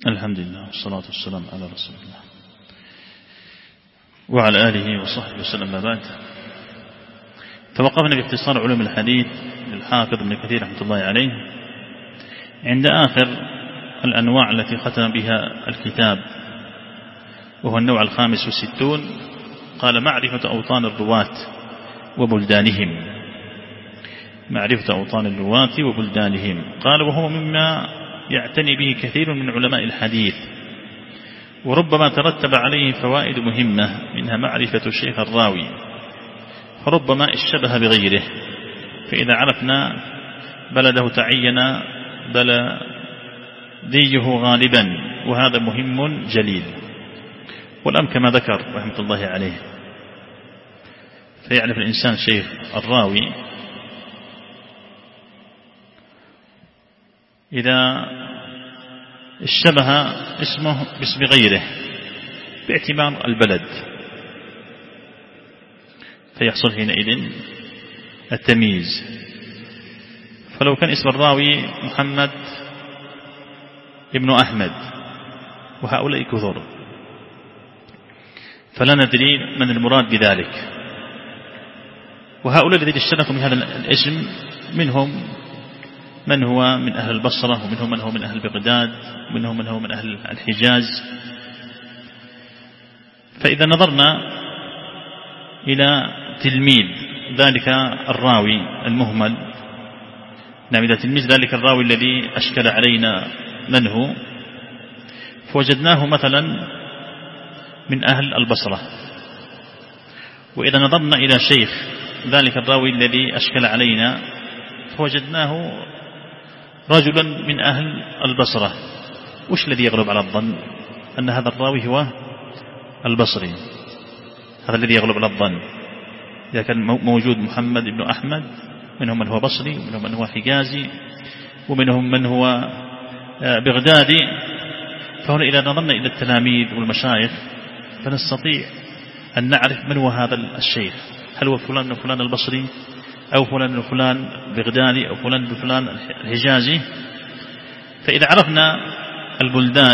الحمد لله والصلاة والسلام على رسول الله وعلى آله وصحبه وسلم. ما بعد، توقفنا باختصار علوم الحديث للحافظ ابن كثير رحمة الله عليه عند آخر الأنواع التي ختم بها الكتاب، وهو النوع 65. قال: معرفة أوطان الرواة وبلدانهم. معرفة أوطان الرواة وبلدانهم. قال: وهو مما يعتني به كثير من علماء الحديث، وربما ترتب عليه فوائد مهمة، منها معرفة الشيخ الراوي، فربما اشتبه بغيره، فإذا عرفنا بلده تعين بلديه غالبا، وهذا مهم جليل. والأمر كما ذكر رحمة الله عليه، فيعرف الإنسان شيخ الراوي إذا اشتبه اسمه باسم غيره باعتبار البلد، فيحصل حينئذ التمييز. فلو كان اسم الراوي محمد ابن أحمد، وهؤلاء كثر، فلا ندري من المراد بذلك. وهؤلاء الذين اشتركوا من هذا الاسم منهم من هو من أهل البصرة، ومنهم من هو من أهل بغداد، ومنهم من هو من أهل الحجاز. فإذا نظرنا إلى تلميذ ذلك الراوي المهمل، نعم، إذا تلميذ ذلك الراوي الذي أشكل علينا من هو، فوجدناه مثلا من أهل البصرة. وإذا نظرنا إلى شيخ ذلك الراوي الذي أشكل علينا، فوجدناه رجلا من أهل البصرة. وش الذي يغلب على الظن؟ أن هذا الراوي هو البصري، هذا الذي يغلب على الظن. إذا كان موجود محمد بن أحمد، منهم من هو بصري، ومنهم من هو حجازي، ومنهم من هو بغدادي، فهنا إذا نظرنا إلى التلاميذ والمشايخ فنستطيع أن نعرف من هو هذا الشيخ، هل هو فلان من فلان البصري، أو فلان من فلان بغدادي، أو فلان من فلان الحجازي. فإذا عرفنا البلدان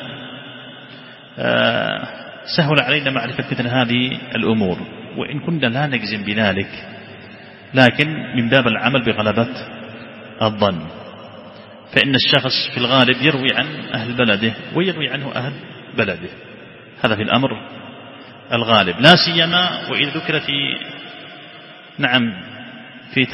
سهل علينا معرفة مثل هذه الأمور، وإن كنا لا نجزم بذلك، لكن من باب العمل بغلبة الظن. فإن الشخص في الغالب يروي عن أهل بلده ويروي عنه أهل بلده، هذا في الأمر الغالب، لا سيما وإذا ذكر في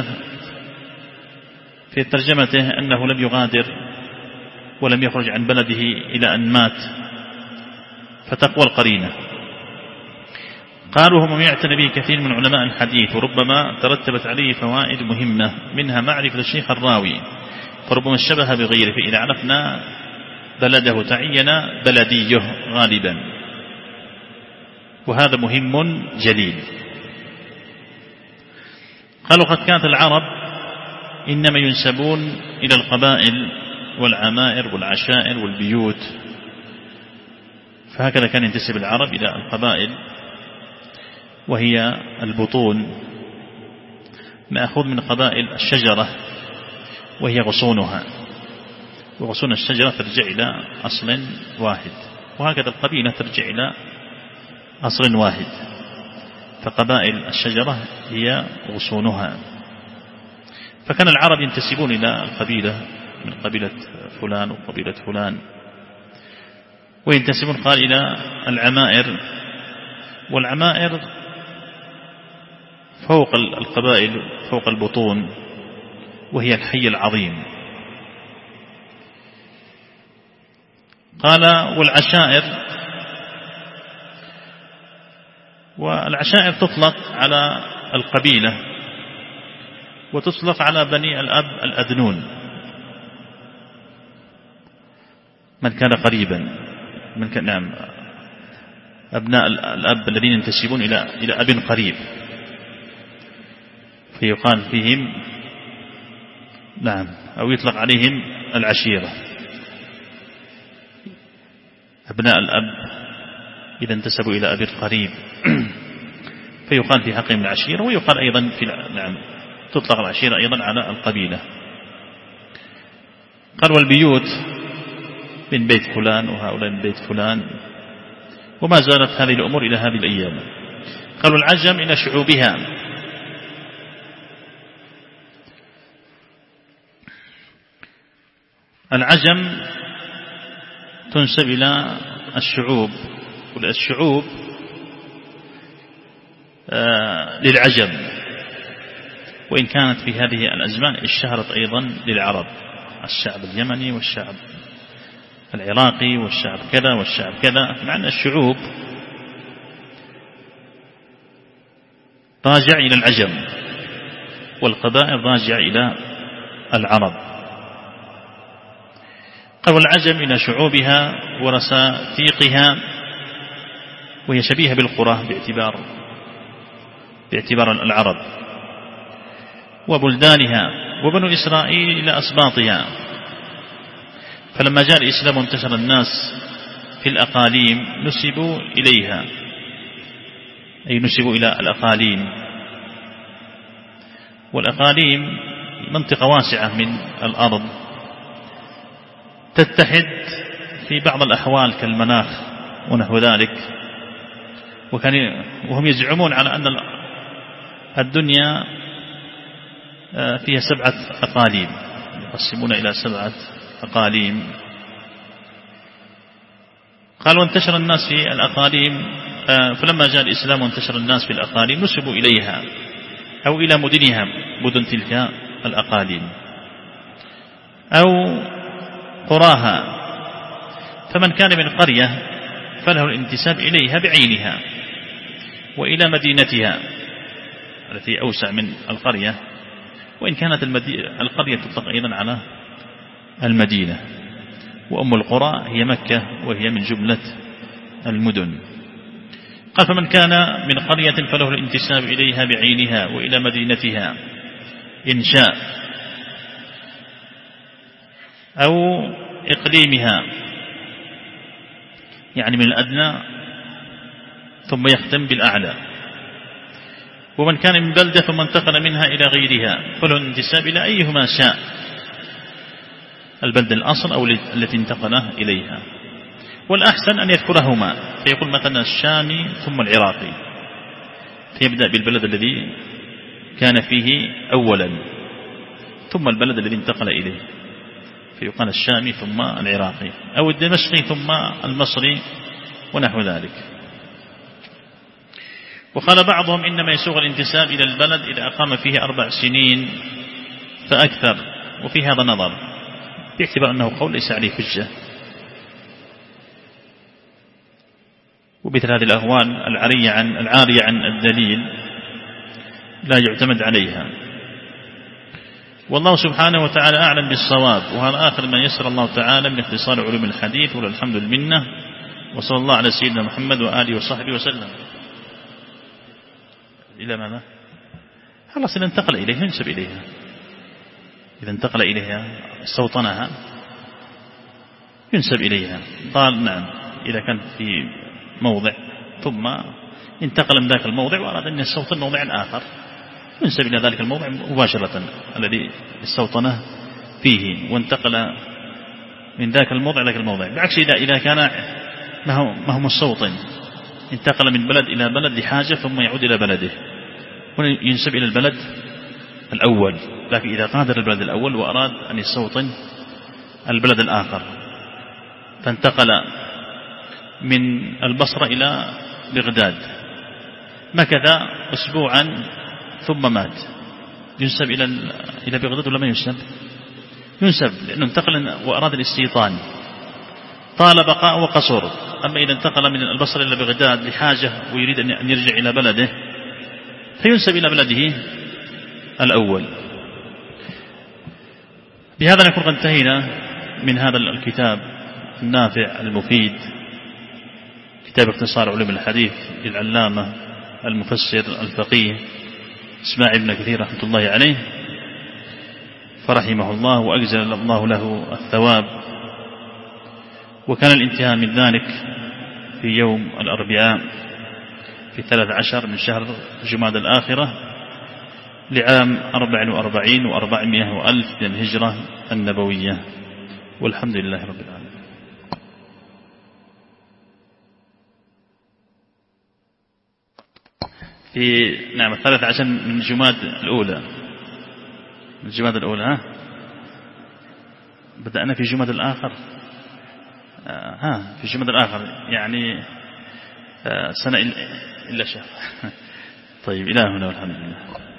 ترجمته أنه لم يغادر ولم يخرج عن بلده إلى أن مات، فتقوى القرينة. قالوا: هم يعتني به كثير من علماء الحديث، وربما ترتبت عليه فوائد مهمة، منها معرفة الشيخ الراوي، فربما اشتبه بغيره، فإذا عرفنا بلده تعين بلديه غالبا، وهذا مهم جليل. قالوا: قد كانت العرب إنما ينسبون إلى القبائل والعمائر والعشائر والبيوت، فهكذا كان ينتسب العرب إلى القبائل، وهي البطون، مأخوذ من قبائل الشجرة، وهي غصونها، وغصون الشجرة ترجع إلى أصل واحد، وهكذا القبيلة ترجع إلى أصل واحد، فقبائل الشجرة هي غصونها. فكان العرب ينتسبون إلى القبيلة، من قبيلة فلان وقبيلة فلان، وينتسبون قال إلى العمائر، والعمائر فوق القبائل، فوق البطون، وهي الحي العظيم. قال: والعشائر تطلق على القبيلة، وتطلق على بني الأب الأدنون، من كان قريبا، نعم، أبناء الأب الذين ينتسبون إلى أب قريب، فيقال فيهم نعم، أو يطلق عليهم العشيرة، أبناء الأب إذا انتسبوا إلى أب قريب فيقال في حقهم العشيرة، ويقال أيضا نعم، تطلق العشيرة أيضا على القبيلة. قال: والبيوت من بيت فلان وهؤلاء من بيت فلان، وما زالت هذه الأمور إلى هذه الأيام. قالوا العجم إلى شعوبها، العجم تنسب إلى الشعوب، والشعوب للعجم، وإن كانت في هذه الأزمان اشتهرت أيضا للعرب، الشعب اليمني والشعب العراقي والشعب كذا والشعب كذا، مع أن الشعوب راجع إلى العجم، والقبائل راجع إلى العرب. قالوا العجم إلى شعوبها ورساتيقها، وهي شبيهة بالقرى باعتبار العرب، وبلدانها، وبنو إسرائيل إلى أسباطها. فلما جاء الإسلام وانتشر الناس في الأقاليم نسبوا إليها، أي نسبوا إلى الأقاليم، والأقاليم منطقة واسعة من الأرض تتحد في بعض الأحوال كالمناخ ونحو ذلك، وهم يزعمون على أن الدنيا فيها 7 أقاليم، يقسمون إلى 7 أقاليم. قالوا انتشر الناس في الأقاليم، فلما جاء الإسلام وانتشر الناس في الأقاليم نسبوا إليها أو إلى مدنها، مدن تلك الأقاليم، أو قراها. فمن كان من قرية فله الانتساب إليها بعينها، وإلى مدينتها التي أوسع من القرية، وإن كانت القرية تطلق أيضا على المدينة، وأم القرى هي مكة وهي من جملة المدن. قال فمن كان من قرية فله الانتساب إليها بعينها وإلى مدينتها إن شاء، أو إقليمها، يعني من الأدنى ثم يختم بالأعلى. ومن كان من بلدة ثم انتقل منها إلى غيرها فله الانتساب إلى أيهما شاء، البلد الأصل أو التي انتقل إليها. والأحسن أن يذكرهما، فيقول مثلا الشامي ثم العراقي، فيبدأ بالبلد الذي كان فيه أولا ثم البلد الذي انتقل إليه، فيقال الشامي ثم العراقي، أو الدمشقي ثم المصري ونحو ذلك. وقال بعضهم إنما يسوغ الانتساب إلى البلد إذا أقام فيه 4 سنين فأكثر، وفي هذا نظر، باعتبار أنه قول ليس عليه حجة، ومثل هذه الأهوال العارية عن الدليل لا يعتمد عليها. والله سبحانه وتعالى أعلم بالصواب. وهذا آخر ما يسر الله تعالى من اختصار علوم الحديث، وللحمد لله، وصلى الله على سيدنا محمد وآله وصحبه وسلم. إلى ماذا؟ خلاص إذا انتقل إليها ينسب إليها، إذا انتقل إليها استوطنها ينسب إليها. قال نعم، إذا كانت في موضع ثم انتقل من ذاك الموضع وأراد أن يستوطن موضع آخر ينسب إلى ذلك الموضع مباشرة الذي استوطنه فيه، وانتقل من ذاك الموضع لذاك الموضع. بعكس إذا كان ما هو مستوطن، انتقل من بلد إلى بلد لحاجة ثم يعود إلى بلده، ينسب إلى البلد الأول. لكن إذا قادر البلد الأول وأراد أن يستوطن البلد الآخر، فانتقل من البصرة إلى بغداد، مكث أسبوعا ثم مات، ينسب إلى بغداد ولا ما ينسب؟ ينسب، لأنه انتقل وأراد الاستيطان، طال بقاء وقصر. أما إذا انتقل من البصرة إلى بغداد لحاجة ويريد أن يرجع إلى بلده فينسب إلى بلده الأول. بهذا نكون قد انتهينا من هذا الكتاب النافع المفيد، كتاب اختصار علوم الحديث للعلامة المفسر الفقيه إسماعيل بن كثير رحمة الله عليه، فرحمه الله وأجزل الله له الثواب. وكان الانتهاء من ذلك في يوم الأربعاء في 13 من شهر جمادى الآخرة لعام 44 و400 وألف من الهجرة النبوية، والحمد لله رب العالمين. في نعم 13 من جماد الأولى، من جماد الأولى. ها بدأنا في جماد الآخر. في جماد الآخر يعني سنة إلا شهر. طيب إلى هنا والحمد لله.